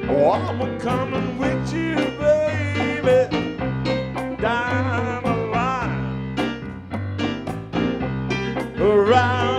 Oh, I'm coming with you, baby, down the line, around